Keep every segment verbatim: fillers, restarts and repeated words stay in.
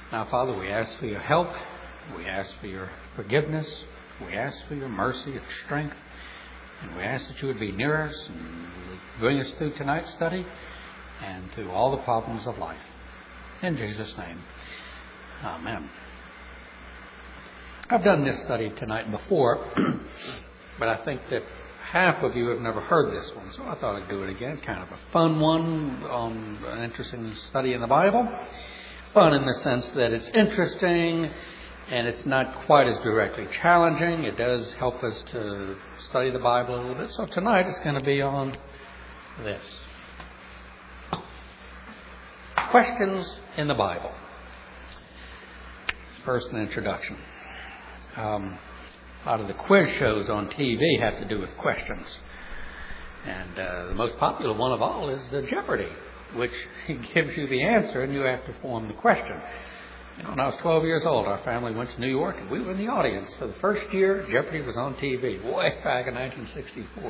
Now, Father, we ask for your help. We ask for your forgiveness. We ask for your mercy and strength. And we ask that you would be near us and bring us through tonight's study and through all the problems of life. In Jesus' name, amen. I've done this study tonight before, but I think that half of you have never heard this one, so I thought I'd do it again. It's kind of a fun one on an interesting study in the Bible. Fun in the sense that it's interesting and it's not quite as directly challenging. It does help us to study the Bible a little bit. So tonight it's going to be on this. Questions in the Bible. First, an introduction. Um, a lot of the quiz shows on T V have to do with questions. And uh, the most popular one of all is uh, Jeopardy, which gives you the answer and you have to form the question. You know, when I was twelve years old, our family went to New York and we were in the audience for the first year Jeopardy was on T V, way back in nineteen sixty-four.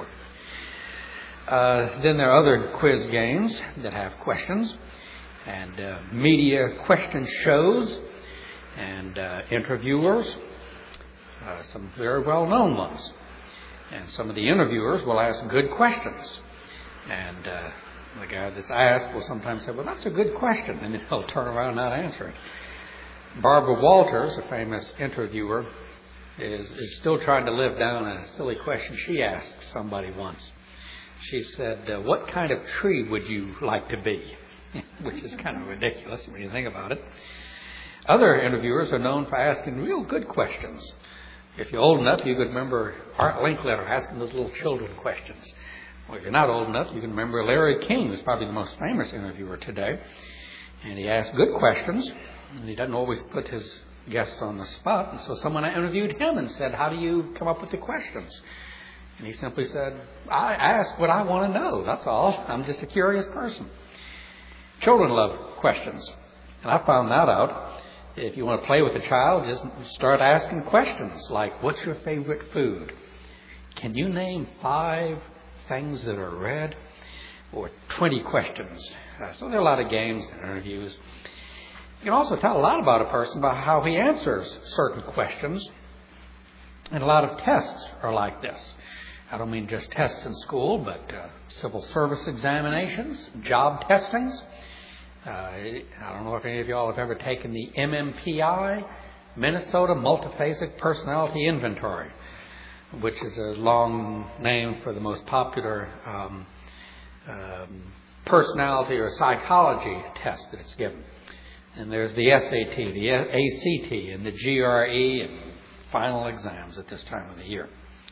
Uh, then there are other quiz games that have questions and uh, media question shows and uh, interviewers, uh, some very well-known ones. And some of the interviewers will ask good questions. And uh, the guy that's asked will sometimes say, well, that's a good question. And then he'll turn around and not answer it. Barbara Walters, a famous interviewer, is, is still trying to live down a silly question she asked somebody once. She said, uh, what kind of tree would you like to be? Which is kind of ridiculous when you think about it. Other interviewers are known for asking real good questions. If you're old enough, you could remember Art Linkletter asking those little children questions. Well, if you're not old enough, you can remember Larry King, who's probably the most famous interviewer today. And he asked good questions, and he doesn't always put his guests on the spot. And so someone interviewed him and said, how do you come up with the questions? And he simply said, I ask what I want to know, that's all. I'm just a curious person. Children love questions. And I found that out. If you want to play with a child, just start asking questions like, what's your favorite food? Can you name five things that are red? Or twenty questions. Uh, so there are a lot of games and interviews. You can also tell a lot about a person by how he answers certain questions. And a lot of tests are like this. I don't mean just tests in school, but uh, civil service examinations, job testings. Uh, I don't know if any of y'all have ever taken the M M P I, Minnesota Multiphasic Personality Inventory, which is a long name for the most popular um, um, personality or psychology test that it's given. And there's the S A T, the A C T, and the G R E, and final exams at this time of the year.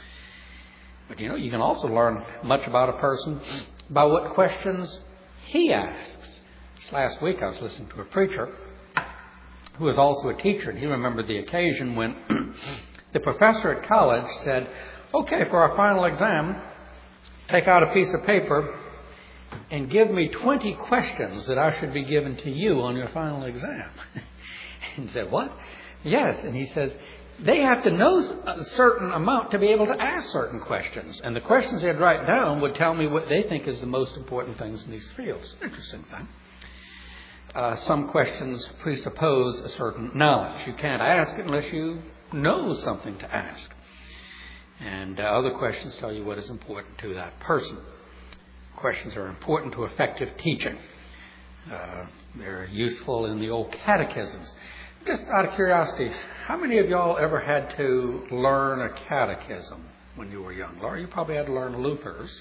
But you know, you can also learn much about a person by what questions he asks. Last week I was listening to a preacher who was also a teacher, and he remembered the occasion when the professor at college said, okay, for our final exam, take out a piece of paper and give me twenty questions that I should be given to you on your final exam. And he said, what? Yes. And he says, they have to know a certain amount to be able to ask certain questions. And the questions they'd write down would tell me what they think is the most important things in these fields. Interesting thing. Uh, some questions presuppose a certain knowledge. You can't ask it unless you know something to ask. And uh, other questions tell you what is important to that person. Questions are important to effective teaching. Uh, they're useful in the old catechisms. Just out of curiosity, how many of y'all ever had to learn a catechism when you were young? Laura, you probably had to learn Luther's.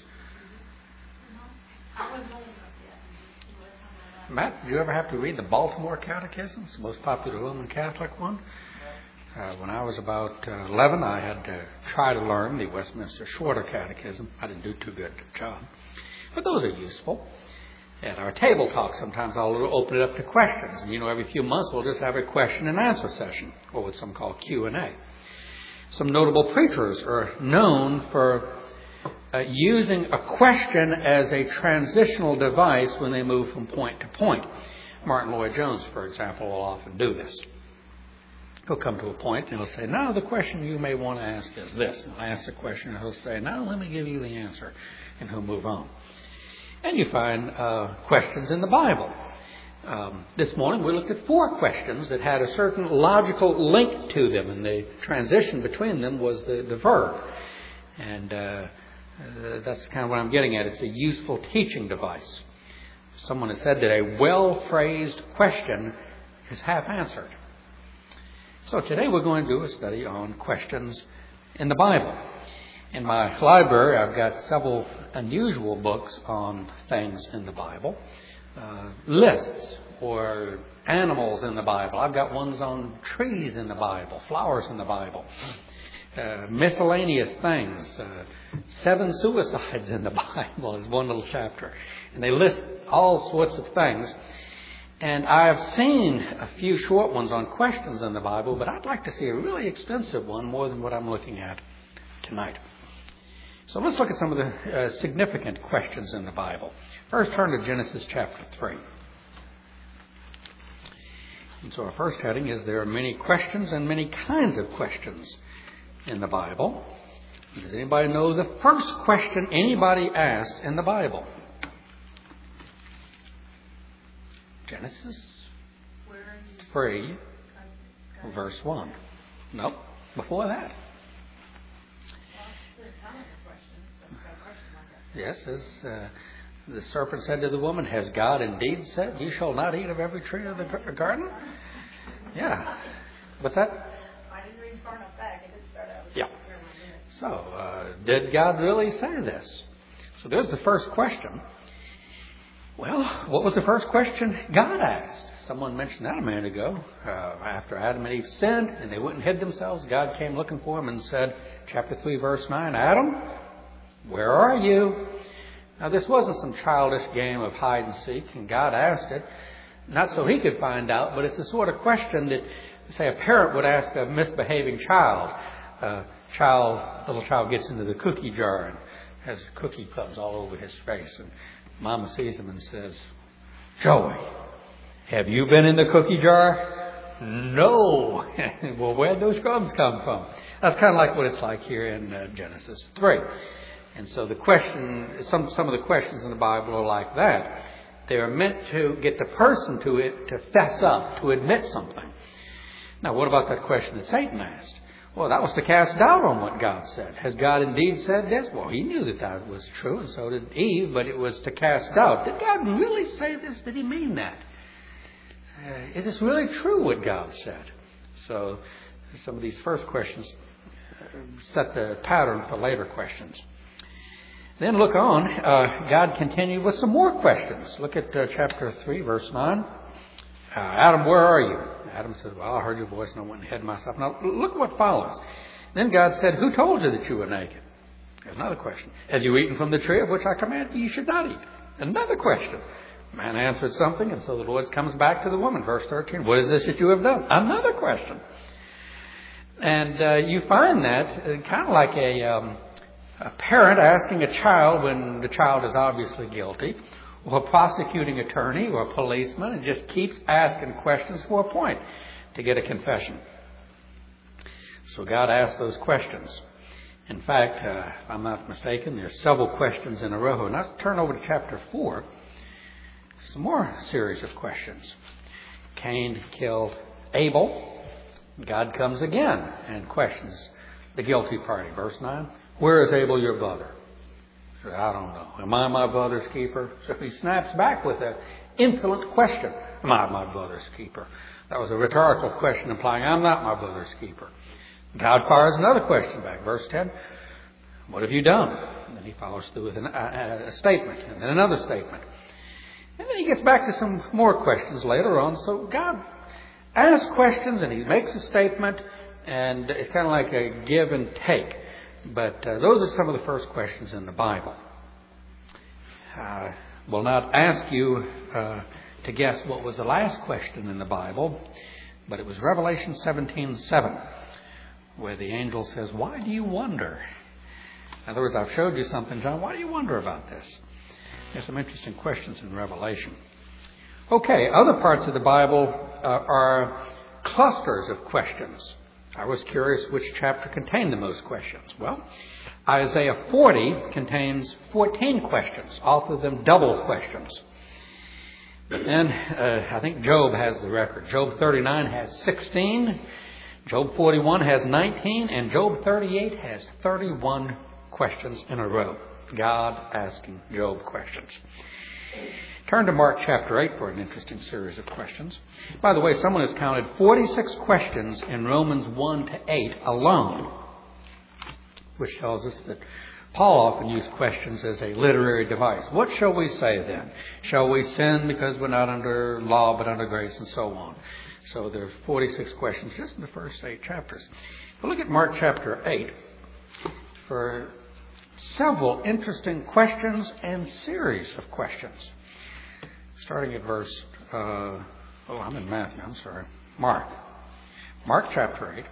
Matt, did you ever have to read the Baltimore Catechism? It's the most popular Roman Catholic one. Uh, when I was about uh, eleven, I had to try to learn the Westminster Shorter Catechism. I didn't do too good at the job. But those are useful. At our table talk, sometimes I'll open it up to questions. And, you know, every few months we'll just have a question and answer session, or what's some called Q and A. Some notable preachers are known for uh, using a question as a transitional device when they move from point to point. Martin Lloyd-Jones, for example, will often do this. He'll come to a point and he'll say, now the question you may want to ask is this. And I'll ask the question and he'll say, now let me give you the answer. And he'll move on. And you find uh, questions in the Bible. Um, this morning we looked at four questions that had a certain logical link to them, and the transition between them was the, the verb. And uh, uh, that's kind of what I'm getting at. It's a useful teaching device. Someone has said that a well-phrased question is half answered. So today we're going to do a study on questions in the Bible. In my library, I've got several unusual books on things in the Bible. Uh, lists or animals in the Bible. I've got ones on trees in the Bible, flowers in the Bible, uh, miscellaneous things. Uh, seven suicides in the Bible is one little chapter. And they list all sorts of things. And I've seen a few short ones on questions in the Bible, but I'd like to see a really extensive one, more than what I'm looking at tonight. So let's look at some of the uh, significant questions in the Bible. First, turn to Genesis chapter three. And so our first heading is there are many questions and many kinds of questions in the Bible. Does anybody know the first question anybody asked in the Bible? Genesis three, verse one. Nope, before that. Yes, as uh, the serpent said to the woman, has God indeed said, you shall not eat of every tree of the garden? Yeah. What's that? I didn't read far enough back. It did start out. Yeah. So, uh, did God really say this? So there's the first question. Well, what was the first question God asked? Someone mentioned that a minute ago. Uh, after Adam and Eve sinned and they went and hid themselves, God came looking for them and said, chapter three, verse nine, Adam, where are you? Now, this wasn't some childish game of hide and seek, and God asked it, not so he could find out, but it's the sort of question that, say, a parent would ask a misbehaving child. Uh, child, little child gets into the cookie jar and has cookie crumbs all over his face, and Mama sees him and says, Joey, have you been in the cookie jar? No. Well, where'd those crumbs come from? That's kind of like what it's like here in uh, Genesis three. And so the question, some some of the questions in the Bible are like that. They are meant to get the person to it to fess up, to admit something. Now, what about that question that Satan asked? Well, that was to cast doubt on what God said. Has God indeed said this? Well, he knew that that was true, and so did Eve, but it was to cast doubt. Did God really say this? Did he mean that? Uh, is this really true what God said? So some of these first questions set the pattern for later questions. Then look on. Uh, God continued with some more questions. Look at uh, chapter three, verse nine. Uh, Adam, where are you? Adam says, well, I heard your voice and I went and hid myself. Now, look what follows. Then God said, who told you that you were naked? There's another question. Have you eaten from the tree of which I command you should not eat? Another question. Man answered something, and so the Lord comes back to the woman. Verse thirteen, what is this that you have done? Another question. And uh, you find that uh, kind of like a... Um, A parent asking a child when the child is obviously guilty, or a prosecuting attorney or a policeman, and just keeps asking questions for a point to get a confession. So God asked those questions. In fact, uh, if I'm not mistaken, there's several questions in a row. Now let's turn over to chapter four. Some more series of questions. Cain killed Abel. God comes again and questions the guilty party. Verse nine. Where is Abel, your brother? He said, I don't know. Am I my brother's keeper? So he snaps back with an insolent question. Am I my brother's keeper? That was a rhetorical question implying I'm not my brother's keeper. God fires another question back. Verse ten. What have you done? And then he follows through with an, a, a statement and then another statement. And then he gets back to some more questions later on. So God asks questions and he makes a statement, and it's kind of like a give and take. But uh, those are some of the first questions in the Bible. I will not ask you uh, to guess what was the last question in the Bible, but it was Revelation seventeen seven, where the angel says, why do you wonder? In other words, I've showed you something, John. Why do you wonder about this? There's some interesting questions in Revelation. Okay, other parts of the Bible uh, are clusters of questions. I was curious which chapter contained the most questions. Well, Isaiah forty contains fourteen questions, all of them double questions. But then uh, I think Job has the record. Job thirty-nine has sixteen. Job forty-one has nineteen. And Job thirty-eight has thirty-one questions in a row. God asking Job questions. Turn to Mark chapter eight for an interesting series of questions. By the way, someone has counted forty-six questions in Romans one to eight alone, which tells us that Paul often used questions as a literary device. What shall we say then? Shall we sin because we're not under law but under grace, and so on? So there's forty-six questions just in the first eight chapters. But look at Mark chapter eight for several interesting questions and series of questions. Starting at verse, uh, oh, I'm in Matthew, I'm sorry. Mark. Mark chapter eight,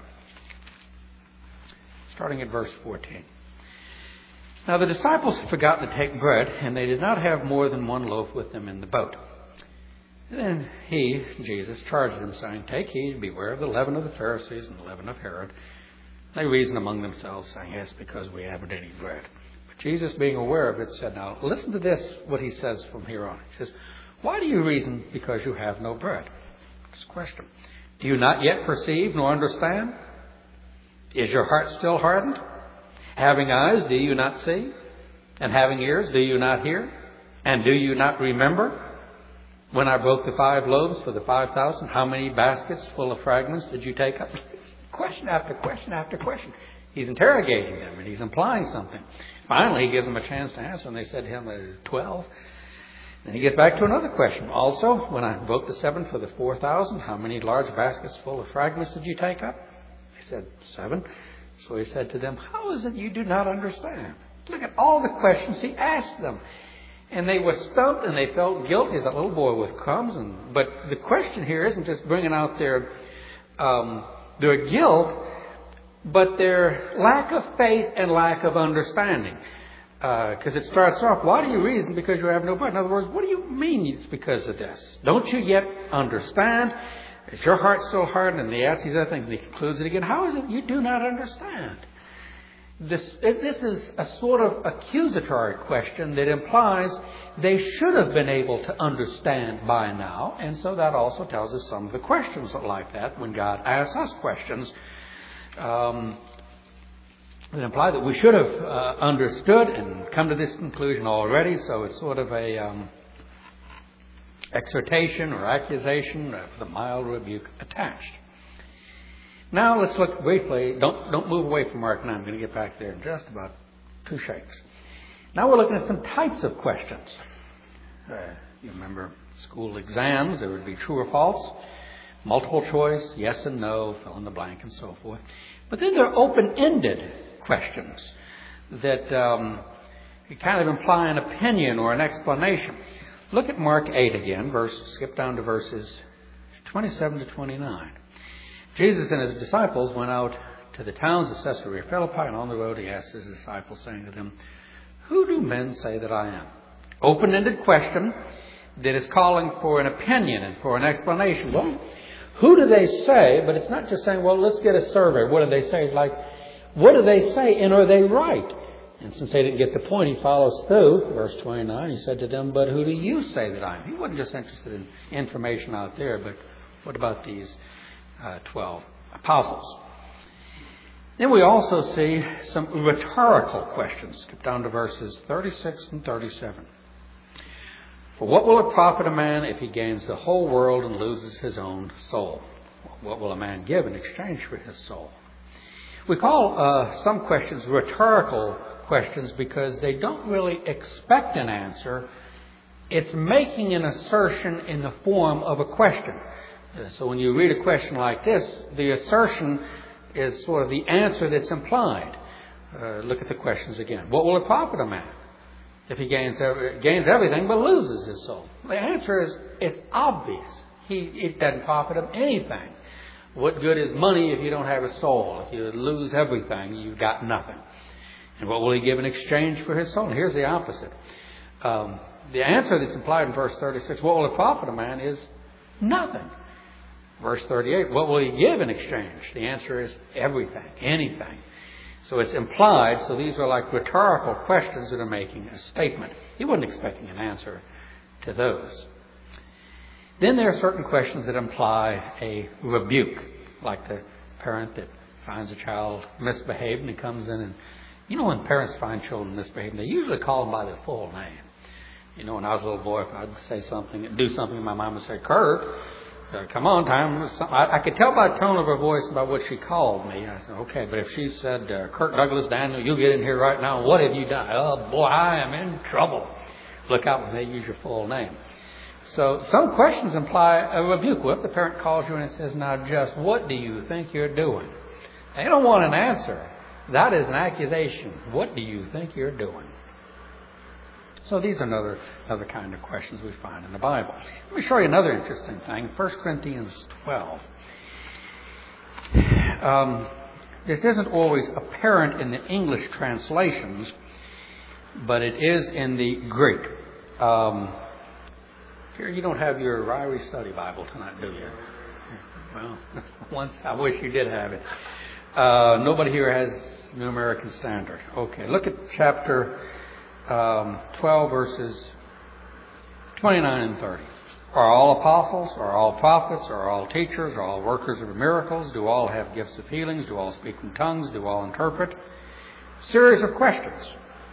starting at verse fourteen. Now the disciples had forgotten to take bread, and they did not have more than one loaf with them in the boat. And then he, Jesus, charged them, saying, Take heed, beware of the leaven of the Pharisees and the leaven of Herod. They reasoned among themselves, saying, Yes, because we haven't any bread. But Jesus, being aware of it, said, Now listen to this, what he says from here on. He says, Why do you reason because you have no bread? This question. Do you not yet perceive nor understand? Is your heart still hardened? Having eyes, do you not see? And having ears, do you not hear? And do you not remember? When I broke the five loaves for the five thousand, how many baskets full of fragments did you take up? Question after question after question. He's interrogating them and he's implying something. Finally, he gives them a chance to answer, and they said to him, twelve. Then he gets back to another question. Also, when I broke the seven for the four thousand, how many large baskets full of fragments did you take up? They said, seven. So he said to them, How is it you do not understand? Look at all the questions he asked them. And they were stumped and they felt guilty as a little boy with crumbs. And, but the question here isn't just bringing out their, um, their guilt, but their lack of faith and lack of understanding. Because uh, it starts off, why do you reason because you have no bread? In other words, what do you mean it's because of this? Don't you yet understand? Is your heart still hardened? And he asks these other things, and he concludes it again. How is it you do not understand? This, this is a sort of accusatory question that implies they should have been able to understand by now. And so that also tells us some of the questions like that when God asks us questions um, that imply that we should have uh, understood and come to this conclusion already. So it's sort of a Um, exhortation or accusation with a mild rebuke attached. Now let's look briefly. Don't don't move away from Mark nine. I'm going to get back there in just about two shakes. Now we're looking at some types of questions. Uh, you remember school exams. There would be true or false, multiple choice, yes and no, fill in the blank, and so forth. But then there are open-ended questions that um, kind of imply an opinion or an explanation. Look at Mark eight again, verse, skip down to verses twenty-seven to twenty-nine. Jesus and his disciples went out to the towns of Caesarea Philippi, and on the road he asked his disciples, saying to them, Who do men say that I am? Open-ended question that is calling for an opinion and for an explanation. Well, who do they say? But it's not just saying, well, let's get a survey. What do they say? It's like, what do they say, and are they right? And since they didn't get the point, he follows through. Verse twenty-nine, he said to them, But who do you say that I am? He wasn't just interested in information out there, but what about these uh, twelve apostles? Then we also see some rhetorical questions. Skip down to verses thirty-six and thirty-seven. For what will it profit a man if he gains the whole world and loses his own soul? What will a man give in exchange for his soul? We call uh, some questions rhetorical questions because they don't really expect an answer. It's making an assertion in the form of a question. So when you read a question like this, the assertion is sort of the answer that's implied. Uh, look at the questions again. What will it profit a man if he gains gains everything but loses his soul? The answer is, is obvious. He, it doesn't profit him anything. What good is money if you don't have a soul? If you lose everything, you've got nothing. And what will he give in exchange for his soul? And here's the opposite. Um, the answer that's implied in verse thirty-six, what will it profit a man, is nothing. Verse thirty-eight, what will he give in exchange? The answer is everything, anything. So it's implied. So these are like rhetorical questions that are making a statement. He wasn't expecting an answer to those. Then there are certain questions that imply a rebuke, like the parent that finds a child misbehaving and comes in and, you know, when parents find children misbehaving, they usually call them by their full name. You know, when I was a little boy, if I'd say something, do something, my mom would say, Kurt, uh, come on, time. I, I could tell by the tone of her voice about what she called me. I said, okay, but if she said, uh, Kurt Douglas Daniel, you get in here right now. What have you done? Oh, boy, I am in trouble. Look out when they use your full name. So some questions imply a rebuke. Well, if the parent calls you and says, now, just what do you think you're doing? They don't want an answer. That is an accusation. What do you think you're doing? So these are another, another kind of questions we find in the Bible. Let me show you another interesting thing. First Corinthians twelve. Um, this isn't always apparent in the English translations, but it is in the Greek. Um, here, you don't have your Ryrie Study Bible tonight, do you? Well, once I wish you did have it. Uh, nobody here has New American Standard. Okay, look at chapter um, twelve, verses twenty-nine and thirty. Are all apostles? Are all prophets? Are all teachers? Are all workers of miracles? Do all have gifts of healings? Do all speak in tongues? Do all interpret? Series of questions.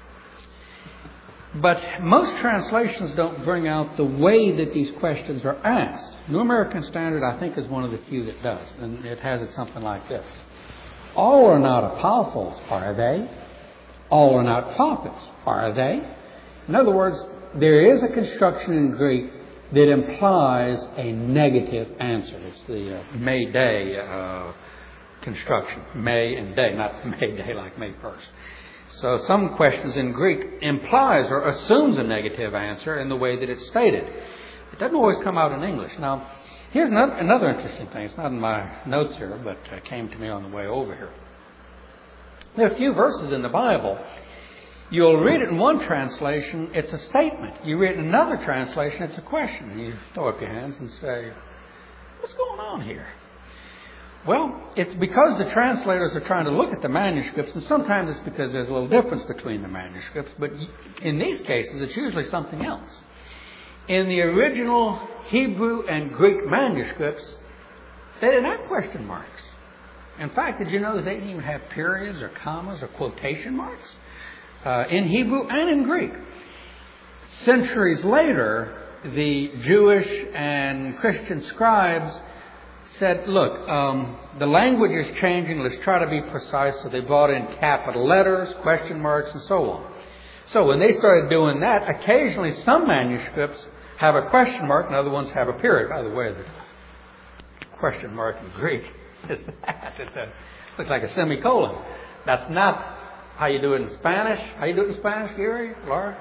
But most translations don't bring out the way that these questions are asked. New American Standard, I think, is one of the few that does. And it has it something like this. All are not apostles, are they? All are not prophets, are they? In other words, there is a construction in Greek that implies a negative answer. It's the uh, May Day uh, construction. May and day, not May Day like May first. So some questions in Greek implies or assumes a negative answer in the way that it's stated. It doesn't always come out in English. Now, here's another, another interesting thing. It's not in my notes here, but it came to me on the way over here. There are a few verses in the Bible. You'll read it in one translation, it's a statement. You read it in another translation, it's a question. And you throw up your hands and say, what's going on here? Well, it's because the translators are trying to look at the manuscripts, and sometimes it's because there's a little difference between the manuscripts, but in these cases, it's usually something else. In the original Hebrew and Greek manuscripts, they didn't have question marks. In fact, did you know that they didn't even have periods or commas or quotation marks uh, in Hebrew and in Greek? Centuries later, the Jewish and Christian scribes said, look, um, the language is changing. Let's try to be precise. So they brought in capital letters, question marks, and so on. So when they started doing that, occasionally some manuscripts have a question mark and other ones have a period. By the way, the question mark in Greek is that. It uh, looks like a semicolon. That's not how you do it in Spanish. How you do it in Spanish, Gary? Laura?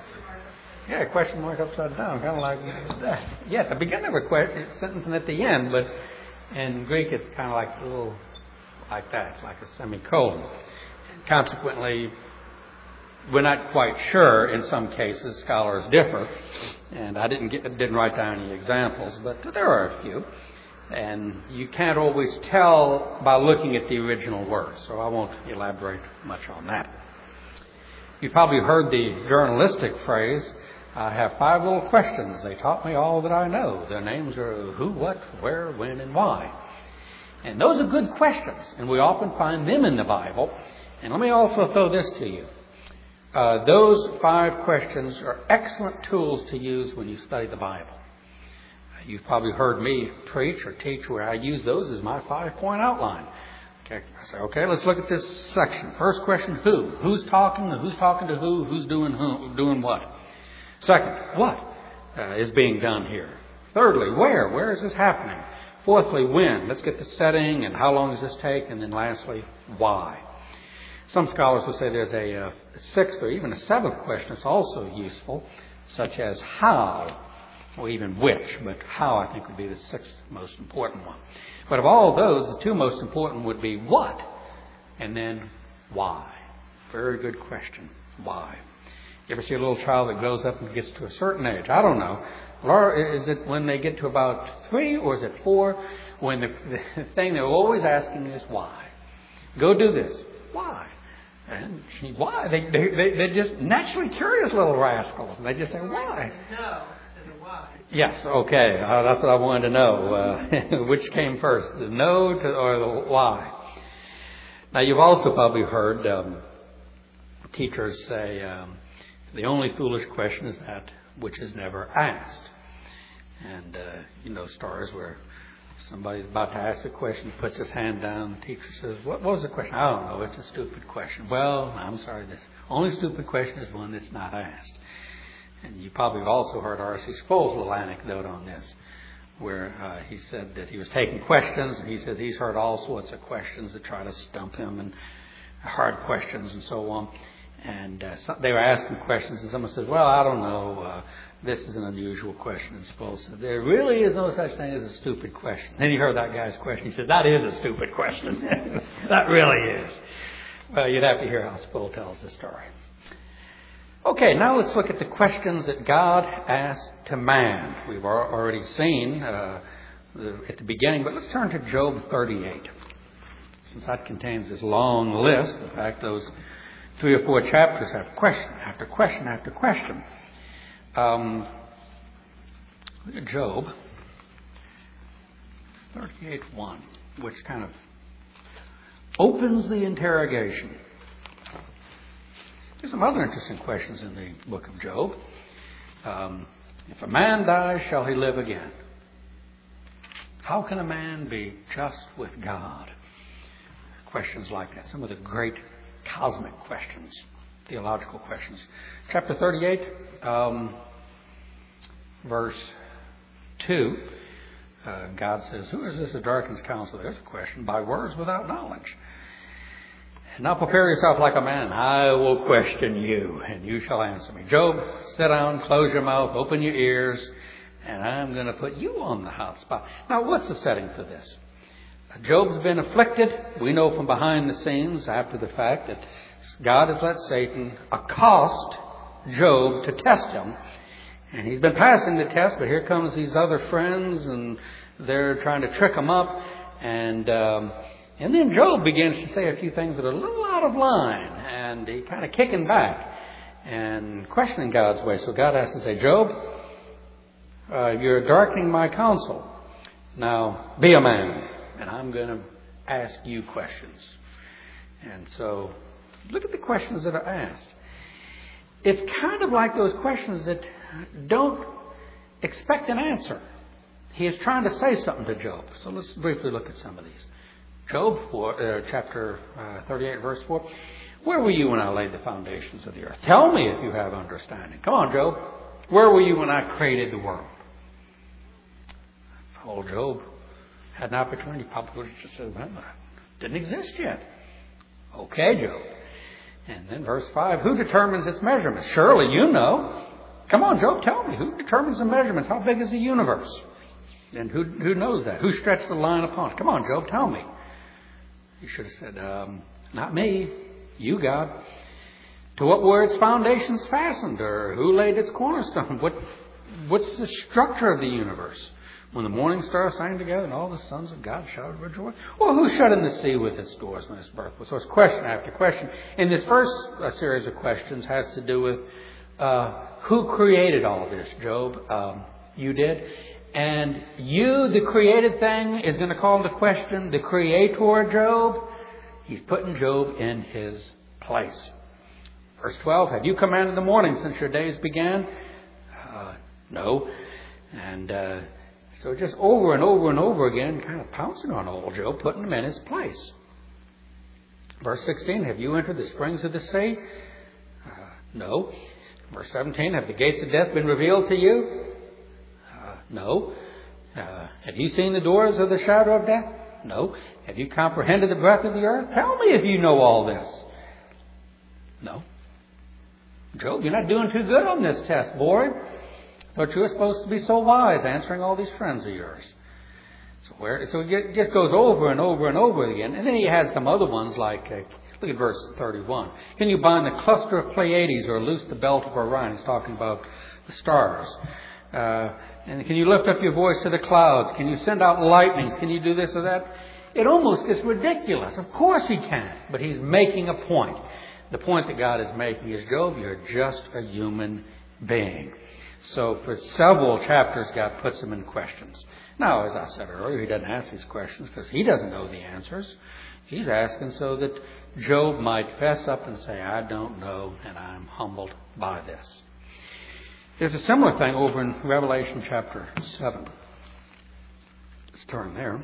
Yeah, question mark upside down, kind of like that. Yeah, at the beginning of a question, sentence and at the end, but in Greek it's kind of like a little like that, like a semicolon. Consequently, we're not quite sure. In some cases, scholars differ, and I didn't get, didn't write down any examples, but there are a few. And you can't always tell by looking at the original words, so I won't elaborate much on that. You've probably heard the journalistic phrase, I have five little questions. They taught me all that I know. Their names are who, what, where, when, and why. And those are good questions, and we often find them in the Bible. And let me also throw this to you. Uh, those five questions are excellent tools to use when you study the Bible. You've probably heard me preach or teach where I use those as my five-point outline. Okay, I say, okay, let's look at this section. First question, who? Who's talking? Who's talking to who? Who's doing who? Doing what? Second, what uh, is being done here? Thirdly, where? Where is this happening? Fourthly, when? Let's get the setting and how long does this take? And then lastly, why? Some scholars will say there's a, a sixth or even a seventh question that's also useful, such as how, or even which, but how I think would be the sixth most important one. But of all of those, the two most important would be what and then why. Very good question. Why? You ever see a little child that grows up and gets to a certain age? I don't know. Laura, is it when they get to about three or is it four? When the, the thing they're always asking is why. Go do this. Why? And she, why? They, they, they, they're just naturally curious little rascals. And they just say, why? No, to the why. Yes, okay. Uh, that's what I wanted to know. Uh, which came first, the no to, or the why? Now, you've also probably heard um, teachers say um, the only foolish question is that which is never asked. And, uh, you know, stories where somebody's about to ask a question, puts his hand down, the teacher says, what, what was the question? I don't know, it's a stupid question. Well, I'm sorry, the only stupid question is one that's not asked. And you probably have also heard R C Sproul's little anecdote on this, where uh, he said that he was taking questions, and he says he's heard all sorts of questions that try to stump him, and hard questions and so on. And uh, so they were asking questions, and someone says, well, I don't know, uh, this is an unusual question. And Sproul said, there really is no such thing as a stupid question. Then he heard that guy's question. He said, that is a stupid question. That really is. Well, you'd have to hear how Sproul tells the story. Okay, now let's look at the questions that God asked to man. We've already seen uh, the, at the beginning, but let's turn to Job thirty-eight. Since that contains this long list, in fact, those three or four chapters have question after question after question. Um, look at Job thirty-eight one, which kind of opens the interrogation. There's some other interesting questions in the book of Job. Um, if a man dies, shall he live again? How can a man be just with God? Questions like that. Some of the great cosmic questions, theological questions. Chapter thirty-eight, um, verse two, uh, God says, who is this that darkens counsel? There's a question. By words without knowledge. Now prepare yourself like a man. I will question you, and you shall answer me. Job, sit down, close your mouth, open your ears, and I'm going to put you on the hot spot. Now, what's the setting for this? Job's been afflicted. We know from behind the scenes, after the fact, that God has let Satan accost Job to test him. And he's been passing the test, but here comes these other friends, and they're trying to trick him up. And um, and then Job begins to say a few things that are a little out of line, and he kind of kicking back and questioning God's way. So God has to say, Job, uh, you're darkening my counsel. Now, be a man, and I'm going to ask you questions. And so, look at the questions that are asked. It's kind of like those questions that don't expect an answer. He is trying to say something to Job. So let's briefly look at some of these. Job four, uh, chapter uh, thirty-eight, verse four. Where were you when I laid the foundations of the earth? Tell me if you have understanding. Come on, Job. Where were you when I created the world? Old Job had an opportunity. Probably would have just said, well, it didn't exist yet. Okay, Job. And then verse five. Who determines its measurements? Surely you know. Come on, Job, tell me. Who determines the measurements? How big is the universe? And who who knows that? Who stretched the line upon it? Come on, Job, tell me. He should have said, um, not me, you, God. To what were its foundations fastened? Or who laid its cornerstone? What What's the structure of the universe? When the morning stars sang together and all the sons of God shouted with joy? Well, who shut in the sea with its doors when its birth was? So it's question after question. And this first uh, series of questions has to do with uh, who created all this, Job? Um, you did. And you, the created thing, is going to call into question the creator, Job. He's putting Job in his place. Verse twelve, have you commanded the morning since your days began? Uh, no. And uh, so just over and over and over again, kind of pouncing on old Job, putting him in his place. Verse sixteen, have you entered the springs of the sea? Uh, no. Verse seventeen, have the gates of death been revealed to you? No. Uh, have you seen the doors of the shadow of death? No. Have you comprehended the breadth of the earth? Tell me if you know all this. No. Job, you're not doing too good on this test, boy. Thought you were supposed to be so wise answering all these friends of yours. So where? So it just goes over and over and over again. And then he has some other ones like, uh, look at verse thirty-one. Can you bind the cluster of Pleiades or loose the belt of Orion? He's talking about the stars. Uh, And can you lift up your voice to the clouds? Can you send out lightnings? Can you do this or that? It almost gets ridiculous. Of course he can. But he's making a point. The point that God is making is, Job, you're just a human being. So for several chapters, God puts him in questions. Now, as I said earlier, he doesn't ask these questions because he doesn't know the answers. He's asking so that Job might fess up and say, I don't know, and I'm humbled by this. There's a similar thing over in Revelation chapter seven. Let's turn there.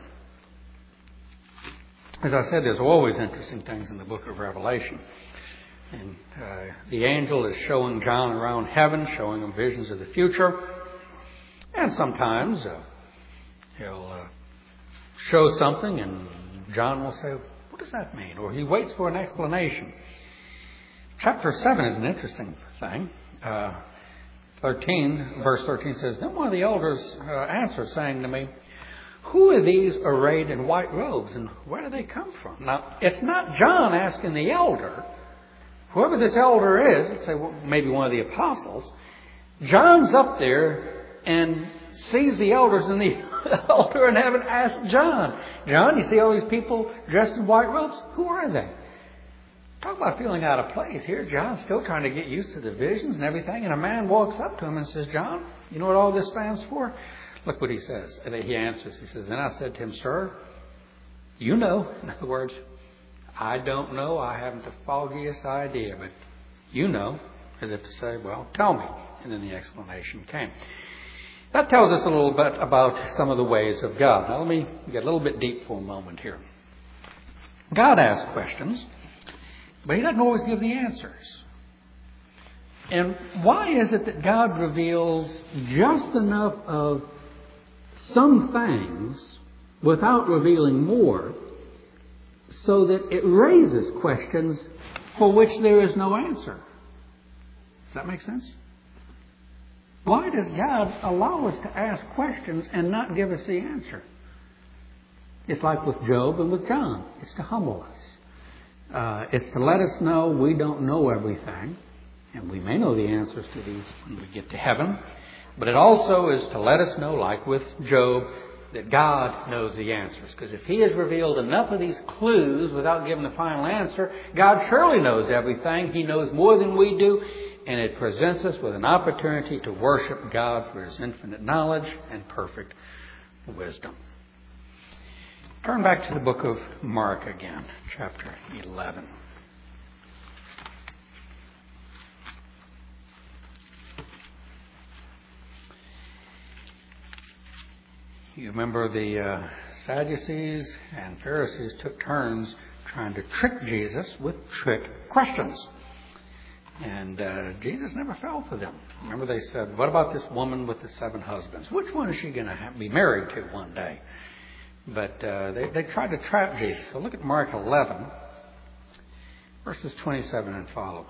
As I said, there's always interesting things in the book of Revelation. And uh, the angel is showing John around heaven, showing him visions of the future. And sometimes uh, he'll uh, show something and John will say, what does that mean? Or he waits for an explanation. Chapter seven is an interesting thing. Uh, thirteen, verse thirteen says, Then one of the elders uh, answered, saying to me, Who are these arrayed in white robes, and where do they come from? Now, it's not John asking the elder. Whoever this elder is, let's say well, maybe one of the apostles, John's up there and sees the elders in the altar and haven't asked John. John, you see all these people dressed in white robes? Who are they? Talk about feeling out of place here. John's still trying to get used to the visions and everything. And a man walks up to him and says, John, you know what all this stands for? Look what he says. And he answers. He says, Then I said to him, Sir, you know. In other words, I don't know. I haven't the foggiest idea. But you know. As if to say, well, tell me. And then the explanation came. That tells us a little bit about some of the ways of God. Now let me get a little bit deep for a moment here. God asks questions, but He doesn't always give the answers. And why is it that God reveals just enough of some things without revealing more so that it raises questions for which there is no answer? Does that make sense? Why does God allow us to ask questions and not give us the answer? It's like with Job and with John. It's to humble us. Uh, it's to let us know we don't know everything. And we may know the answers to these when we get to heaven. But it also is to let us know, like with Job, that God knows the answers. Because if He has revealed enough of these clues without giving the final answer, God surely knows everything. He knows more than we do. And it presents us with an opportunity to worship God for His infinite knowledge and perfect wisdom. Turn back to the book of Mark again, chapter eleven. You remember the uh, Sadducees and Pharisees took turns trying to trick Jesus with trick questions. And uh, Jesus never fell for them. Remember they said, what about this woman with the seven husbands? Which one is she going to be married to one day? But uh, they, they tried to trap Jesus. So look at Mark eleven, verses twenty-seven and following.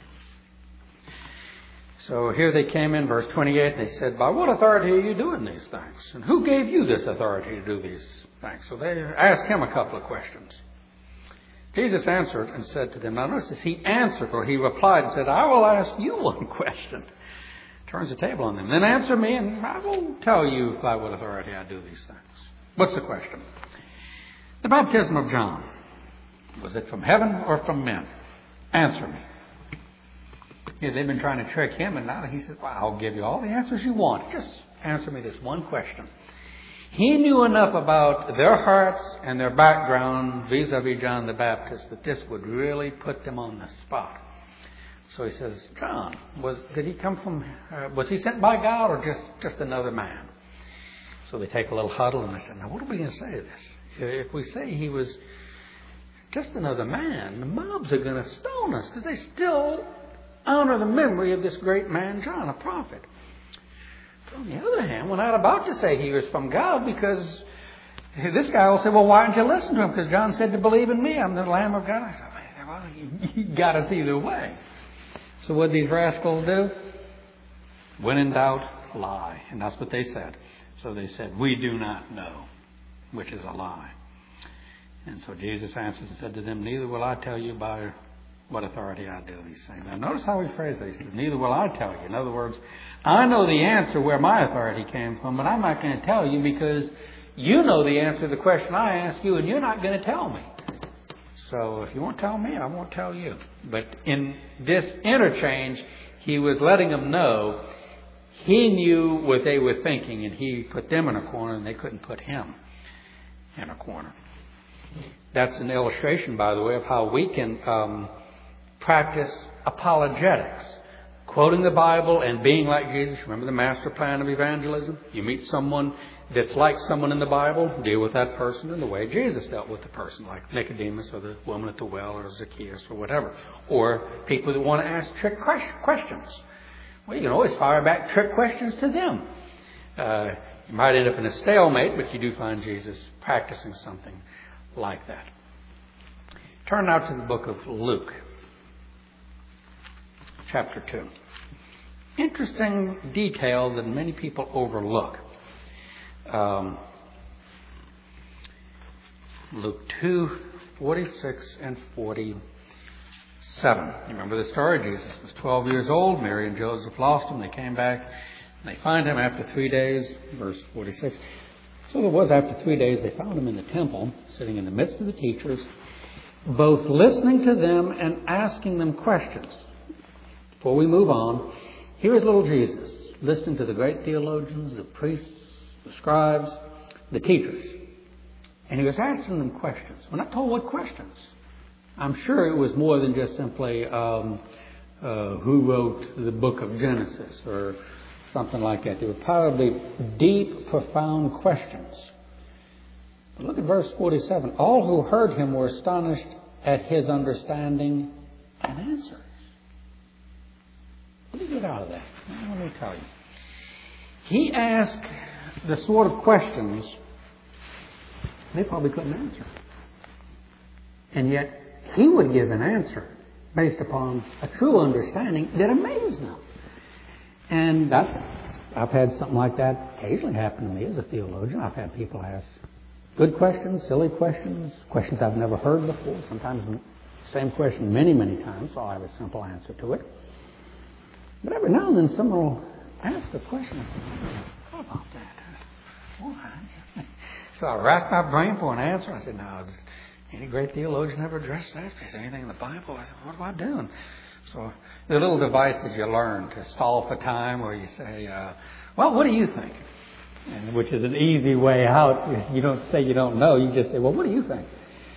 So here they came in, verse twenty-eight, and they said, by what authority are you doing these things? And who gave you this authority to do these things? So they asked Him a couple of questions. Jesus answered and said to them, now notice this, He answered, or He replied and said, I will ask you one question. Turns the table on them. Then answer me and I will tell you by what authority I do these things. What's the question? The baptism of John, was it from heaven or from men? Answer me. Yeah, they've been trying to trick Him, and now He said, well, I'll give you all the answers you want. Just answer me this one question. He knew enough about their hearts and their background vis-a-vis John the Baptist that this would really put them on the spot. So He says, John, was did he come from, uh, was he sent by God or just, just another man? So they take a little huddle and they say, now what are we going to say to this? If we say he was just another man, the mobs are going to stone us because they still honor the memory of this great man, John, a prophet. On the other hand, we're not about to say he was from God because this guy will say, well, why didn't you listen to him? Because John said to believe in me. I'm the Lamb of God. I said, well, you got us either way. So what did these rascals do? When in doubt, lie. And that's what they said. So they said, we do not know, which is a lie. And so Jesus answered and said to them, neither will I tell you by what authority I do these things. Now notice how he phrased it. He says, neither will I tell you. In other words, I know the answer where my authority came from, but I'm not going to tell you because you know the answer to the question I ask you and you're not going to tell me. So if you won't tell me, I won't tell you. But in this interchange, he was letting them know He knew what they were thinking, and He put them in a corner, and they couldn't put Him in a corner. That's an illustration, by the way, of how we can um, practice apologetics. Quoting the Bible and being like Jesus. Remember the master plan of evangelism? You meet someone that's like someone in the Bible, deal with that person in the way Jesus dealt with the person, like Nicodemus or the woman at the well or Zacchaeus or whatever. Or people that want to ask trick questions. Well, you can always fire back trick questions to them. Uh, you might end up in a stalemate, but you do find Jesus practicing something like that. Turn now to the book of Luke, chapter two. Interesting detail that many people overlook. Um, Luke two, forty-six and forty-seven. You remember the story? Jesus was twelve years old. Mary and Joseph lost him. They came back. And they find him after three days. Verse forty-six. So it was after three days they found him in the temple, sitting in the midst of the teachers, both listening to them and asking them questions. Before we move on, here is little Jesus, listening to the great theologians, the priests, the scribes, the teachers. And he was asking them questions. We're not told what questions. I'm sure it was more than just simply um, uh, who wrote the book of Genesis or something like that. They were probably deep, profound questions. But look at verse forty-seven. All who heard him were astonished at his understanding and answers. What do you get out of that? Let me tell you. He asked the sort of questions they probably couldn't answer. And yet, he would give an answer based upon a true understanding that amazed them. And that's, I've had something like that occasionally happen to me as a theologian. I've had people ask good questions, silly questions, questions I've never heard before. Sometimes the same question many, many times, so I have a simple answer to it. But every now and then someone will ask a question. I say, what about that? Why? So I racked my brain for an answer. I said, no, any great theologian ever addressed that? Is there anything in the Bible? I said, what am I doing? So the little devices you learn to stall for time where you say, uh, well, what do you think? And which is an easy way out. You don't say you don't know. You just say, well, what do you think?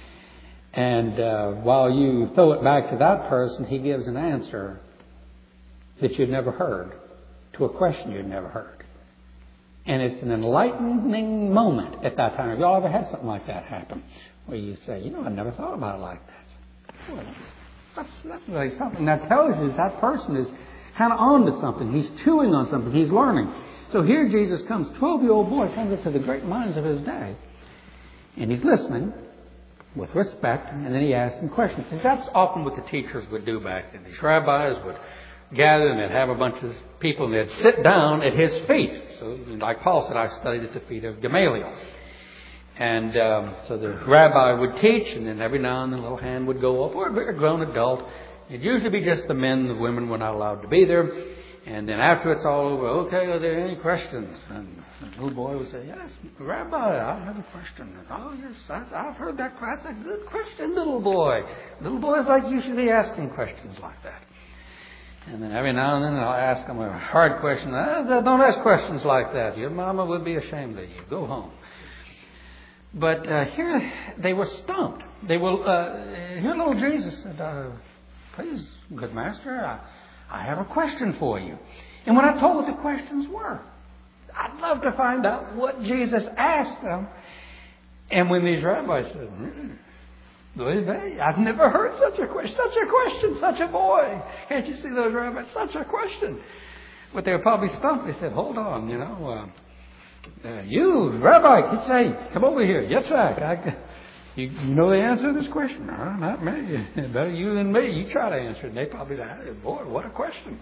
And uh, while you throw it back to that person, he gives an answer that you'd never heard to a question you'd never heard. And it's an enlightening moment at that time. Have you all ever had something like that happen? Where you say, you know, I never thought about it like that. Well, that's, that's really something that tells you that person is kind of on to something. He's chewing on something. He's learning. So here Jesus comes, twelve-year-old boy, comes up to the great minds of his day. And he's listening with respect, and then he asks them questions. And that's often what the teachers would do back then. These rabbis would gather and they'd have a bunch of people and they'd sit down at his feet. So like Paul said, I studied at the feet of Gamaliel. And um, so the rabbi would teach, and then every now and then a little hand would go up, or a grown adult. It'd usually be just the men. The women were not allowed to be there. And then after it's all over, okay, are there any questions? And the little boy would say, yes, Rabbi, I have a question. And, oh, yes, I, I've heard that. That's a good question, little boy. Little boys like you should be asking questions like that. And then every now and then I'll ask them a hard question. Ah, don't ask questions like that. Your mama would be ashamed of you. Go home. But uh, here they were stumped. They were, uh, here little Jesus said, uh, please, good master, I, I have a question for you. And when I told what the questions were, I'd love to find out what Jesus asked them. And when these rabbis said, hmm, I've never heard such a question, such a question, such a boy. Can't you see those rabbis? Such a question. But they were probably stumped. They said, hold on, you know, uh, uh, you, Rabbi, you say, come over here. Yes, sir. I, you, you know the answer to this question? No, not me. Better you than me. You try to answer it. And they probably said, boy, what a question.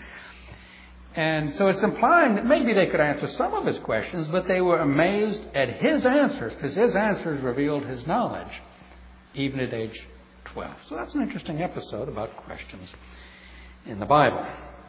And so it's implying that maybe they could answer some of his questions, but they were amazed at his answers, because his answers revealed his knowledge, even at age twelve. So that's an interesting episode about questions in the Bible.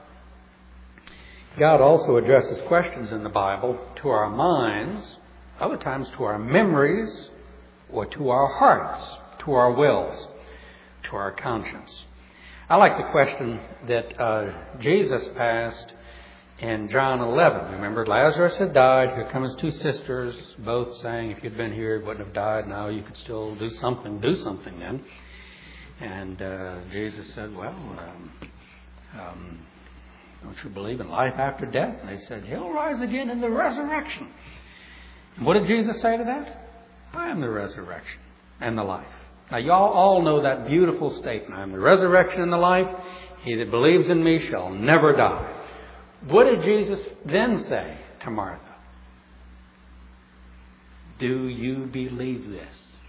God also addresses questions in the Bible to our minds, other times to our memories, or to our hearts, to our wills, to our conscience. I like the question that uh, Jesus asked in John eleven. Remember, Lazarus had died. Here come his two sisters, both saying, if you'd been here, he wouldn't have died. Now you could still do something. Do something then. And uh, Jesus said, well, um, um, don't you believe in life after death? And they said, he'll rise again in the resurrection. And what did Jesus say to that? I am the resurrection and the life. Now, y'all all know that beautiful statement. I am the resurrection and the life. He that believes in me shall never die. What did Jesus then say to Martha? Do you believe this?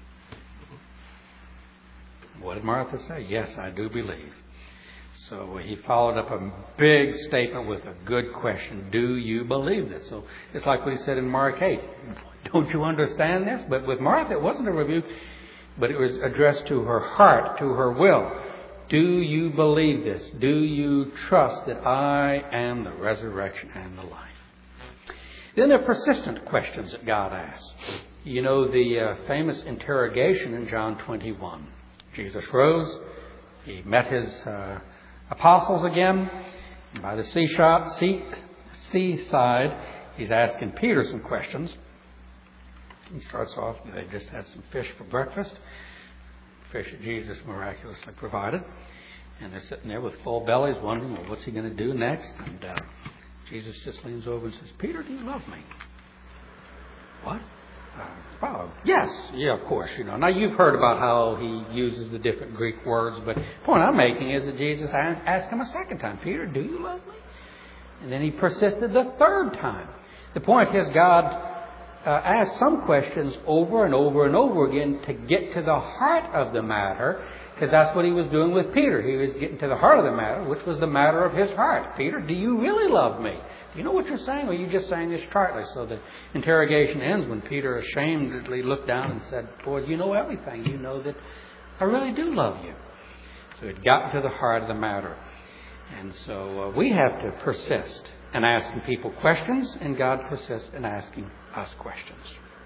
What did Martha say? Yes, I do believe. So he followed up a big statement with a good question. Do you believe this? So it's like what he said in Mark eight. Don't you understand this? But with Martha, it wasn't a rebuke, but it was addressed to her heart, to her will. Do you believe this? Do you trust that I am the resurrection and the life? Then there are persistent questions that God asks. You know the uh, famous interrogation in John twenty-one. Jesus rose. He met his uh, apostles again. And by the seashore, sea, seaside, he's asking Peter some questions. He starts off, they just had some fish for breakfast. Fish that Jesus miraculously provided. And they're sitting there with full bellies wondering, well, what's he going to do next? And uh, Jesus just leans over and says, Peter, do you love me? What? Uh, oh, yes. Yeah, of course. You know. Now, you've heard about how he uses the different Greek words, but the point I'm making is that Jesus asked him a second time, Peter, do you love me? And then he persisted the third time. The point is God Uh, asked some questions over and over and over again to get to the heart of the matter, because that's what he was doing with Peter. He was getting to the heart of the matter, which was the matter of his heart. Peter, do you really love me? Do you know what you're saying, or are you just saying this tartly? So the interrogation ends when Peter ashamedly looked down and said, Lord, you know everything. You know that I really do love you. So it got to the heart of the matter. And so uh, we have to persist in asking people questions, and God persists in asking us questions.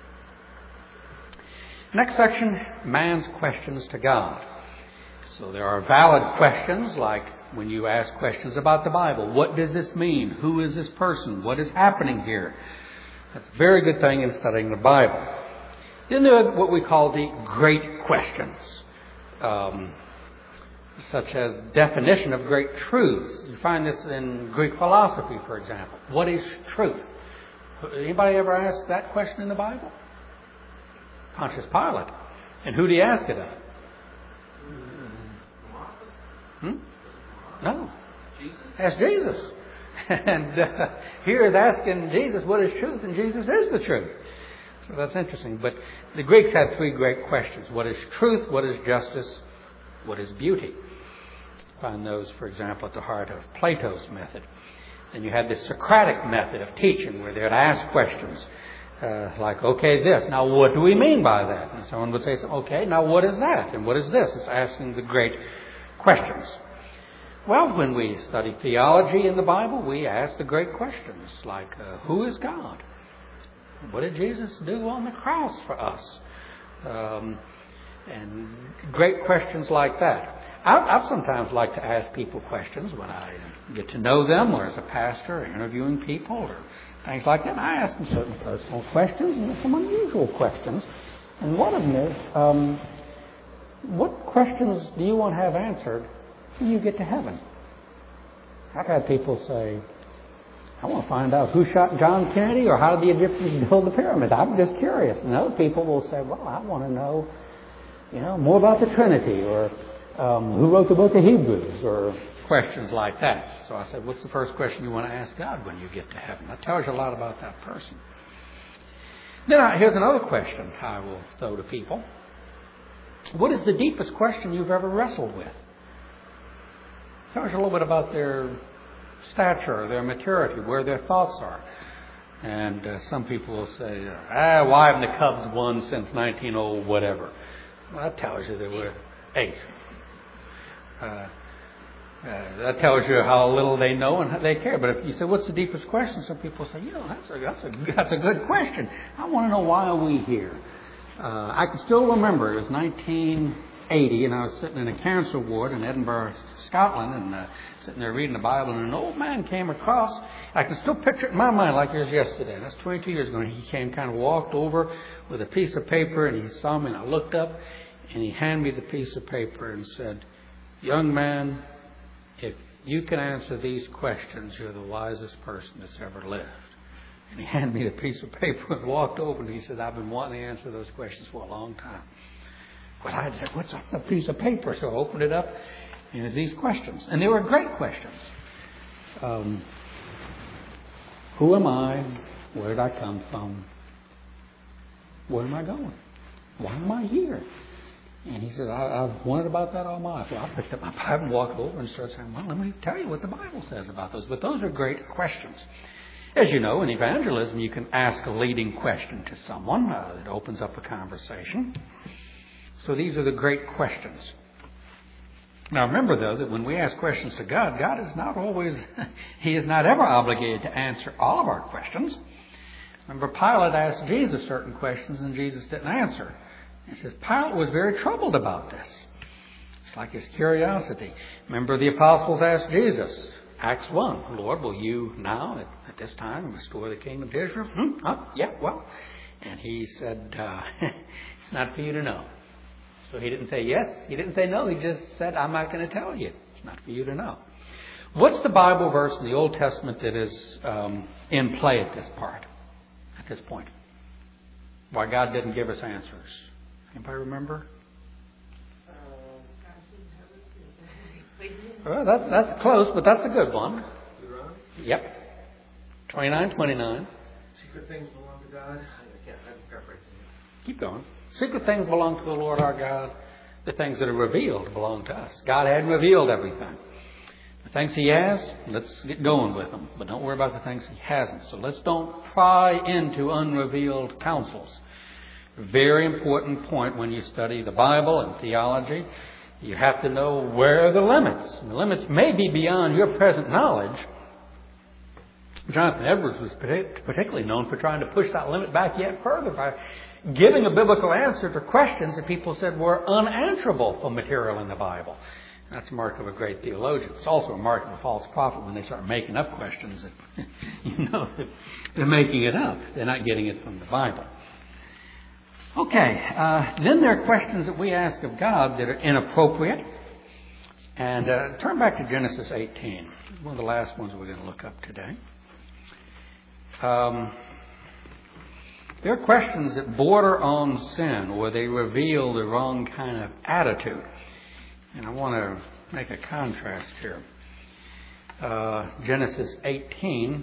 Next section, man's questions to God. So there are valid questions, like when you ask questions about the Bible. What does this mean? Who is this person? What is happening here? That's a very good thing in studying the Bible. Then there are what we call the great questions, um, such as definition of great truths. You find this in Greek philosophy, for example. What is truth? Anybody ever ask that question in the Bible? Pontius Pilate. And who did he ask it of? Hmm? No. Jesus? Ask Jesus. And uh, here is asking Jesus what is truth, and Jesus is the truth. So that's interesting. But the Greeks had three great questions. What is truth? What is justice? What is beauty? Find those, for example, at the heart of Plato's method. Then you had the Socratic method of teaching, where they would ask questions uh, like, okay, this. Now, what do we mean by that? And someone would say, okay, now what is that? And what is this? It's asking the great questions. Well, when we study theology in the Bible, we ask the great questions like, uh, who is God? What did Jesus do on the cross for us? Um, and great questions like that. I've sometimes liked to ask people questions when I get to know them, or as a pastor, or interviewing people, or things like that. And I ask them certain personal questions and some unusual questions. And one of them is, um, what questions do you want to have answered when you get to heaven? I've had people say, I want to find out who shot John Kennedy, or how did the Egyptians build the pyramids. I'm just curious. And other people will say, well, I want to know, you know, more about the Trinity, or Um, who wrote the book of Hebrews, or questions like that. So I said, what's the first question you want to ask God when you get to heaven? That tells you a lot about that person. Then I, here's another question I will throw to people. What is the deepest question you've ever wrestled with? Tells you a little bit about their stature, their maturity, where their thoughts are. And uh, some people will say, ah, why haven't the Cubs won since nineteen oh whatever? Well, that tells you they were eight. Uh, uh, that tells you how little they know and how they care. But if you say, what's the deepest question? Some people say, you know, that's a, that's a, that's a good question. I want to know, why are we here? Uh, I can still remember, it was nineteen eighty, and I was sitting in a cancer ward in Edinburgh, Scotland, and uh, sitting there reading the Bible, and an old man came across. I can still picture it in my mind like it was yesterday. That's twenty-two years ago. And he came, kind of walked over with a piece of paper, and he saw me, and I looked up, and he handed me the piece of paper and said, "Young man, if you can answer these questions, you're the wisest person that's ever lived." And he handed me the piece of paper and walked over, and he said, "I've been wanting to answer those questions for a long time." Well, I said, "What's on the piece of paper?" So I opened it up, and it's these questions. And they were great questions. Um, who am I? Where did I come from? Where am I going? Why am I here? And he said, I, I've wondered about that all my life. Well, I picked up my Bible and walked over and started saying, well, let me tell you what the Bible says about those. But those are great questions. As you know, in evangelism, you can ask a leading question to someone. Uh, it opens up a conversation. So these are the great questions. Now remember, though, that when we ask questions to God, God is not always, He is not ever obligated to answer all of our questions. Remember, Pilate asked Jesus certain questions and Jesus didn't answer. He says Pilate was very troubled about this. It's like his curiosity. Remember, the apostles asked Jesus, Acts one, Lord, will you now, at, at this time, restore the kingdom to Israel? Hmm? Oh, yeah, well. And he said, uh, it's not for you to know. So he didn't say yes. He didn't say no. He just said, I'm not going to tell you. It's not for you to know. What's the Bible verse in the Old Testament that is um, in play at this part, at this point? Why God didn't give us answers? Anybody remember? Well, that's that's close, but that's a good one. Yep. twenty-nine twenty-nine. Secret things belong to God. I can't. I'm paraphrasing. Keep going. Secret things belong to the Lord our God. The things that are revealed belong to us. God hadn't revealed everything. The things He has, let's get going with them. But don't worry about the things He hasn't. So let's don't pry into unrevealed counsels. Very important point when you study the Bible and theology. You have to know where are the limits. And the limits may be beyond your present knowledge. Jonathan Edwards was particularly known for trying to push that limit back yet further by giving a biblical answer to questions that people said were unanswerable from material in the Bible. That's a mark of a great theologian. It's also a mark of a false prophet when they start making up questions that you know that they're making it up. They're not getting it from the Bible. Okay, uh, then there are questions that we ask of God that are inappropriate. And uh, turn back to Genesis eighteen. One of the last ones we're going to look up today. Um, there are questions that border on sin, or they reveal the wrong kind of attitude. And I want to make a contrast here. Uh, Genesis eighteen.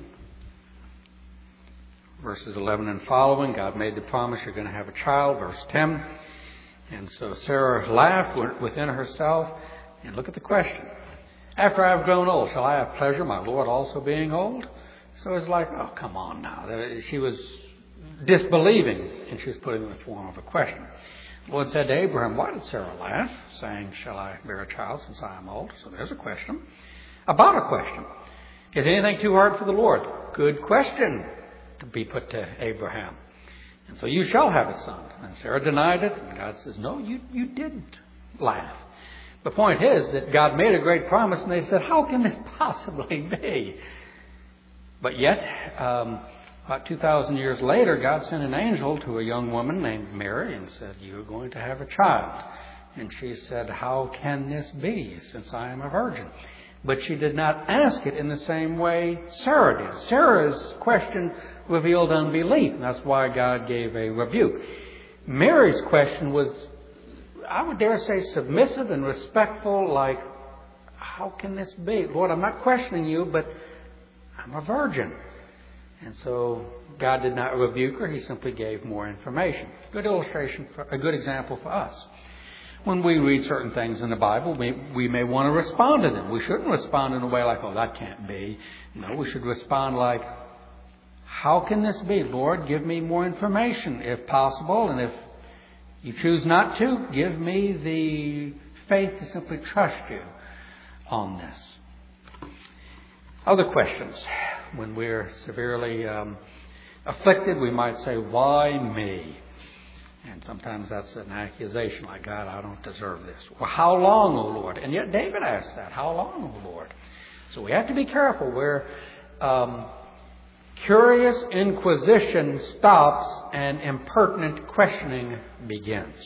Verses eleven and following, God made the promise, you're going to have a child. Verse ten. And so Sarah laughed within herself. And look at the question. After I have grown old, shall I have pleasure, my Lord also being old? So it's like, oh, come on now. She was disbelieving, and she was putting it in the form of a question. The Lord said to Abraham, why did Sarah laugh, saying, shall I bear a child since I am old? So there's a question. About a question. Is anything too hard for the Lord? Good question to be put to Abraham. And so you shall have a son. And Sarah denied it. And God says, no, you, you didn't laugh. The point is that God made a great promise and they said, how can this possibly be? But yet, um, about two thousand years later, God sent an angel to a young woman named Mary and said, you're going to have a child. And she said, how can this be since I am a virgin? But she did not ask it in the same way Sarah did. Sarah's question revealed unbelief, and that's why God gave a rebuke. Mary's question was, I would dare say, submissive and respectful, like, how can this be? Lord, I'm not questioning you, but I'm a virgin. And so God did not rebuke her. He simply gave more information. Good illustration, for, a good example for us. When we read certain things in the Bible, we, we may want to respond to them. We shouldn't respond in a way like, oh, that can't be. No, we should respond like, how can this be? Lord, give me more information if possible. And if you choose not to, give me the faith to simply trust you on this. Other questions. When we're severely um, afflicted, we might say, why me? And sometimes that's an accusation, like, God, I don't deserve this. Well, how long, O Lord? And yet David asked that, how long, O Lord? So we have to be careful where um, curious inquisition stops and impertinent questioning begins.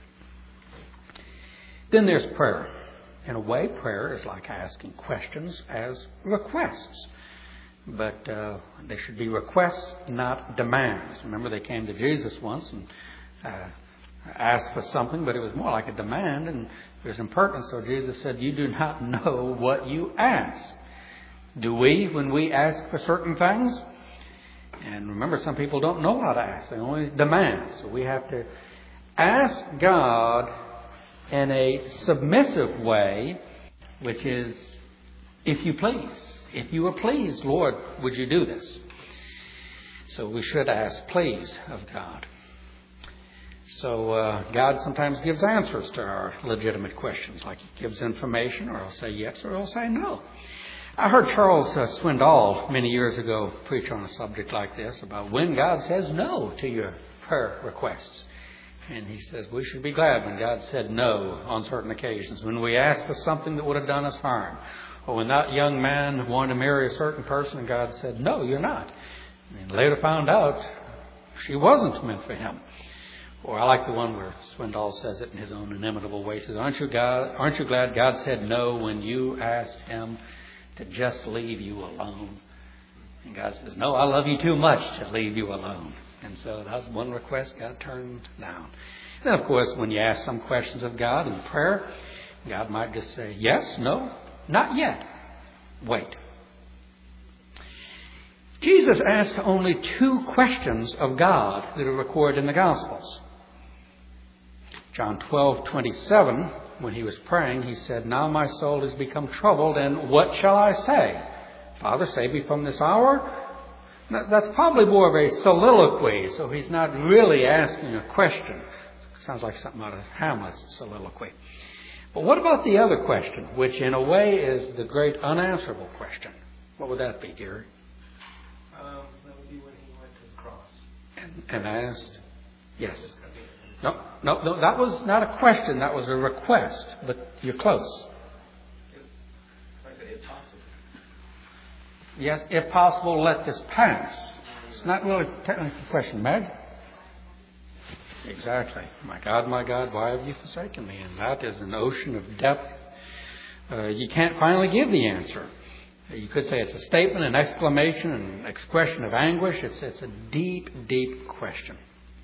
Then there's prayer. In a way, prayer is like asking questions as requests. But uh, they should be requests, not demands. Remember, they came to Jesus once and uh, asked for something, but it was more like a demand, and it was impertinent. So Jesus said, you do not know what you ask. Do we, when we ask for certain things? And remember, some people don't know how to ask. They only demand. So we have to ask God in a submissive way, which is, if you please. If you were pleased, Lord, would you do this? So we should ask please of God. So uh, God sometimes gives answers to our legitimate questions, like He gives information, or He'll say yes, or He'll say no. I heard Charles uh, Swindoll many years ago preach on a subject like this, about when God says no to your prayer requests. And he says we should be glad when God said no on certain occasions, when we asked for something that would have done us harm. Or when that young man wanted to marry a certain person and God said, no, you're not. And later found out she wasn't meant for him. Or I like the one where Swindoll says it in his own inimitable way. He says, aren't you, God, aren't you glad God said no when you asked Him to just leave you alone? And God says, no, I love you too much to leave you alone. And so that was one request God turned down. And then, of course, when you ask some questions of God in prayer, God might just say, yes, no, not yet. Wait. Jesus asked only two questions of God that are recorded in the Gospels. John twelve twenty-seven, when He was praying, He said, now my soul has become troubled, and what shall I say? Father, save me from this hour? Now, that's probably more of a soliloquy, so He's not really asking a question. It sounds like something out of Hamlet's soliloquy. But what about the other question, which in a way is the great unanswerable question? What would that be, Gary? Um, that would be when He went to the cross. And, and asked, yes. No, no, no, that was not a question. That was a request. But you're close. If, I said, if possible. Yes, if possible, let this pass. It's not really a technical question, Meg. Exactly. My God, my God, why have you forsaken me? And that is an ocean of depth. Uh, you can't finally give the answer. You could say it's a statement, an exclamation, an expression of anguish. It's, it's a deep, deep question.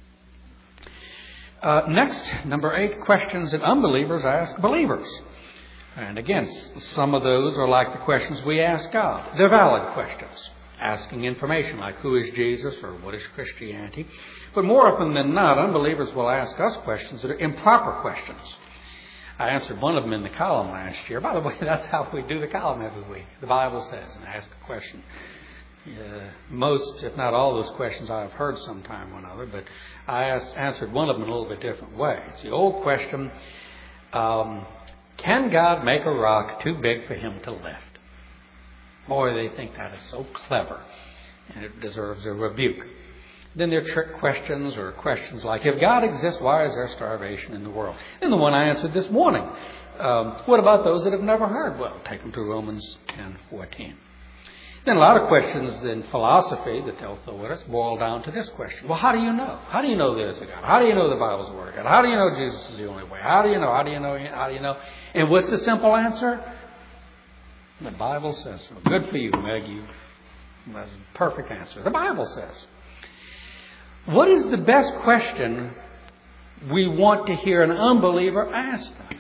Uh, next, number eight, questions that unbelievers ask believers. And again, some of those are like the questions we ask God. They're valid questions, asking information like who is Jesus or what is Christianity. But more often than not, unbelievers will ask us questions that are improper questions. I answered one of them in the column last year. By the way, that's how we do the column every week. The Bible says, and ask a question. Uh, most, if not all, those questions I have heard sometime or another, but I asked, answered one of them in a little bit different way. It's the old question, um, can God make a rock too big for Him to lift? Boy, they think that is so clever, and it deserves a rebuke. Then there are trick questions or questions like, if God exists, why is there starvation in the world? And the one I answered this morning, um, what about those that have never heard? Well, take them to Romans ten fourteen. Then a lot of questions in philosophy that they'll throw at us boil down to this question. Well, how do you know? How do you know there's a God? How do you know the Bible's the Word of God? How do you know Jesus is the only way? How do you know? How do you know? How do you know? And what's the simple answer? The Bible says so. Good for you, Meg. You, that's a perfect answer. The Bible says. What is the best question we want to hear an unbeliever ask us?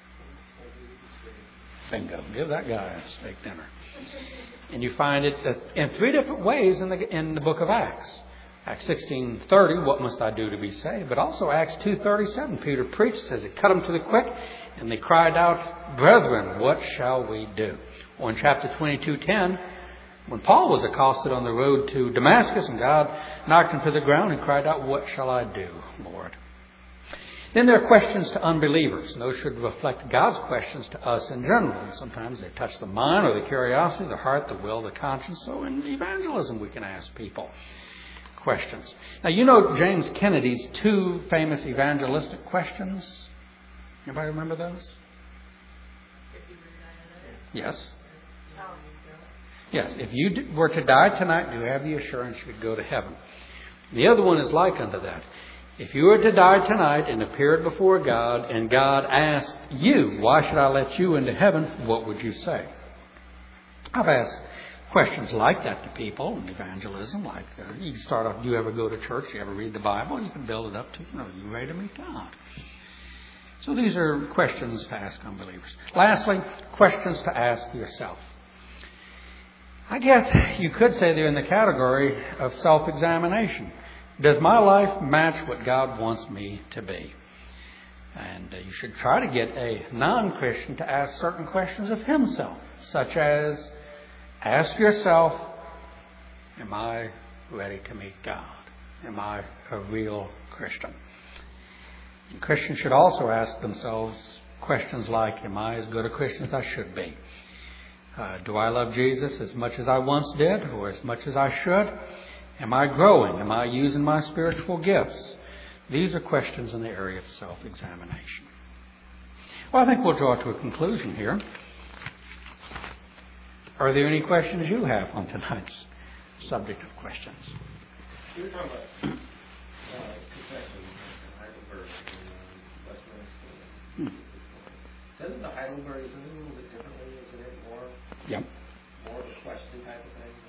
Bingo. Give that guy a steak dinner. And you find it in three different ways in the in the book of Acts. Acts sixteen thirty, what must I do to be saved? But also Acts two thirty-seven, Peter preached, says it cut them to the quick, and they cried out, brethren, what shall we do? Or in chapter twenty-two ten, when Paul was accosted on the road to Damascus and God knocked him to the ground and cried out, what shall I do, Lord? Then there are questions to unbelievers. And those should reflect God's questions to us in general. And sometimes they touch the mind or the curiosity, the heart, the will, the conscience. So in evangelism we can ask people. questions. Now, you know James Kennedy's two famous evangelistic questions? Anybody remember those? Yes. Yes. If you were to die tonight, do you have the assurance you'd go to heaven? The other one is like unto that. If you were to die tonight and appeared before God, and God asked you, why should I let you into heaven? What would you say? I've asked questions like that to people in evangelism. Like, uh, you can start off, do you ever go to church? Do you ever read the Bible? You can build it up to, you know, are you ready to meet God? So these are questions to ask unbelievers. Lastly, questions to ask yourself. I guess you could say they're in the category of self-examination. Does my life match what God wants me to be? And uh, you should try to get a non-Christian to ask certain questions of himself, such as, ask yourself, am I ready to meet God? Am I a real Christian? And Christians should also ask themselves questions like, am I as good a Christian as I should be? Uh, do I love Jesus as much as I once did, or as much as I should? Am I growing? Am I using my spiritual gifts? These are questions in the area of self-examination. Well, I think we'll draw to a conclusion here. Are there any questions you have on tonight's subject of questions? You were talking about uh, confession, Heidelberg, and Westminster. Hmm. Doesn't the Heidelberg, isn't it a little bit differently? Isn't it more, Yep. more of a question type of thing?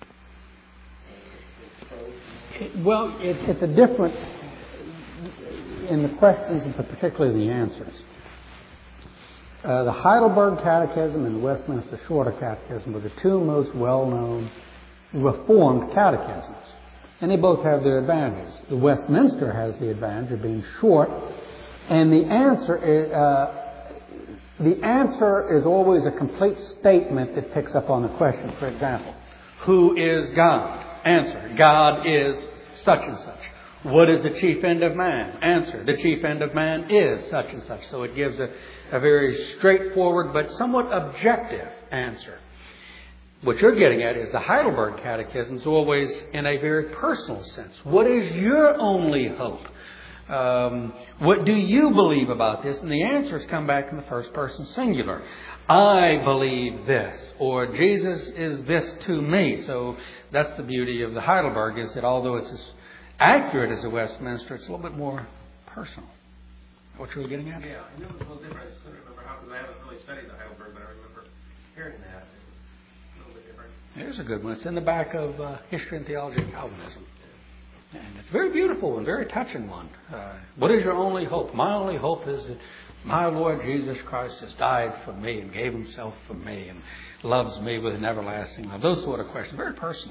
It, well, it, it's a different in the questions, but particularly the answers. Uh, the Heidelberg Catechism and the Westminster Shorter Catechism were the two most well-known Reformed catechisms. And they both have their advantages. The Westminster has the advantage of being short, and the answer is, uh, the answer is always a complete statement that picks up on the question. For example, who is God? Answer, God is such and such. What is the chief end of man? Answer, the chief end of man is such and such. So it gives a, a very straightforward but somewhat objective answer. What you're getting at is the Heidelberg Catechism is always in a very personal sense. What is your only hope? Um, what do you believe about this? And the answers come back in the first person singular. I believe this, or Jesus is this to me. So that's the beauty of the Heidelberg, is that although it's as accurate as the Westminster, it's a little bit more personal. What you were getting at? Yeah, I know it's a little different. I just couldn't remember how, because I haven't really studied the Heidelberg, but I remember hearing that. It was a little bit different. There's a good one. It's in the back of uh, History and Theology of Calvinism. And it's a very beautiful and very touching one. Uh, what is your only hope? My only hope is that my Lord Jesus Christ has died for me and gave himself for me and loves me with an everlasting love. Those sort of questions. Very personal.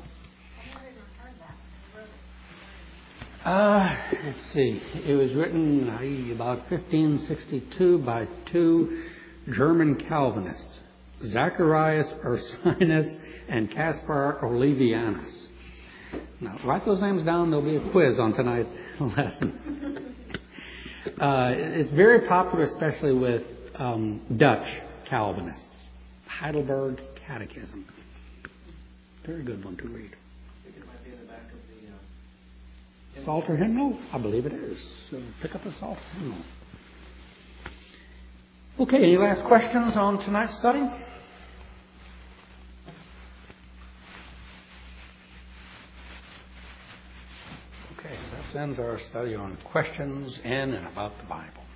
Uh, let's see. It was written uh, about fifteen sixty-two by two German Calvinists, Zacharias Ursinus and Caspar Olevianus. Now, write those names down. There'll be a quiz on tonight's lesson. Uh, it's very popular, especially with um, Dutch Calvinists. Heidelberg Catechism. Very good one to read. I think it might be in the back of the... Uh, Psalter hymnal? I believe it is. So pick up the Psalter hymnal. Okay, any last questions on tonight's study? Okay, that ends our study on questions in and about the Bible.